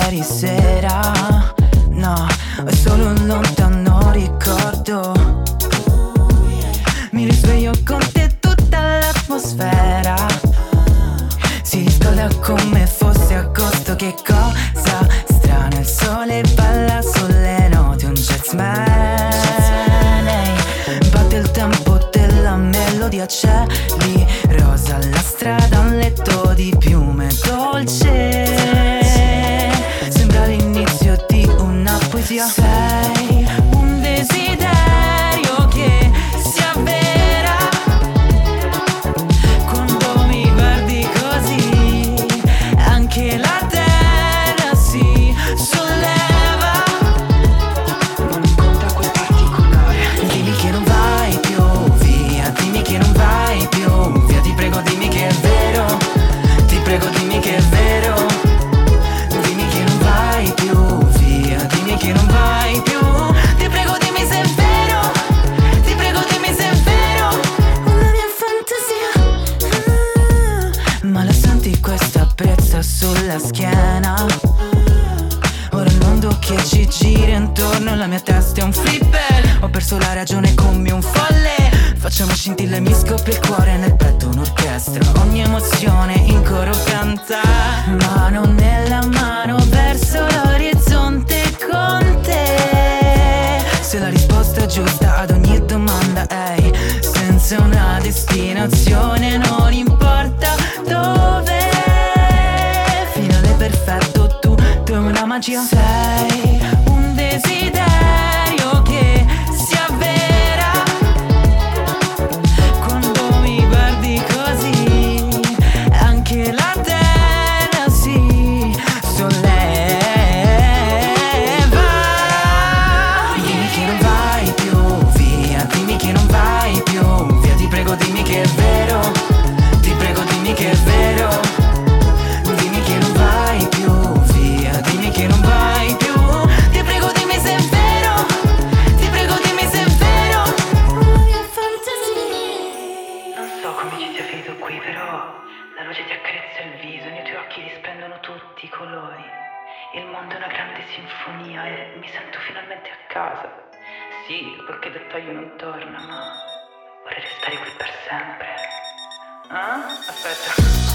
ieri sera. No, è solo un lontano ricordo. Mi risveglio con te, tutta l'atmosfera si riscalda come fosse agosto. Che cosa strana, il sole balla sulle note, un jazzman. Ehi, batte il tempo della melodia, cieli rosa, la strada, un letto di piume dolce. Sembra l'inizio di una poesia. Sei un desiderio che si avvera quando mi guardi così. Anche la terra si solleva. Non incontra quel particolare. Dimmi che non vai più via, dimmi che non vai più via. Ti prego dimmi che è vero, ti prego dimmi che è vero. Dimmi che non vai più via, dimmi che non vai più. Ti prego dimmi se è vero, ti prego dimmi se è vero. Una mia fantasia. Ma la senti questa brezza sulla schiena? Ora il mondo che ci gira intorno, la mia testa è un flipper. Ho perso la ragione come un folle. Facciamo scintille, mi scoppia il cuore nel petto un'orchestra. Ogni emozione in coro canta. Mano nella mano verso l'orizzonte con te. Se la risposta è giusta ad ogni domanda, ehi, senza una destinazione non importa dove. Finale perfetto, tutto è una magia. Sei un desiderio che si avvera quando mi guardi così. Anche la terra si solleva. Dimmi che non vai più via, dimmi che non vai più via. Ti prego dimmi che è vero, ti prego dimmi che è vero. Dimmi che non vai più via, dimmi che non vai più. Ti prego dimmi se è vero, ti prego dimmi se è vero. Una mia fantasia. Non so come ci sia finito qui, però la luce ti accarezza il viso e nei tuoi occhi risplendono tutti i colori. Il mondo è una grande sinfonia e mi sento finalmente a casa. Sì, quel che dettaglio non torna, ma vorrei restare qui per sempre. Ah? Aspetta.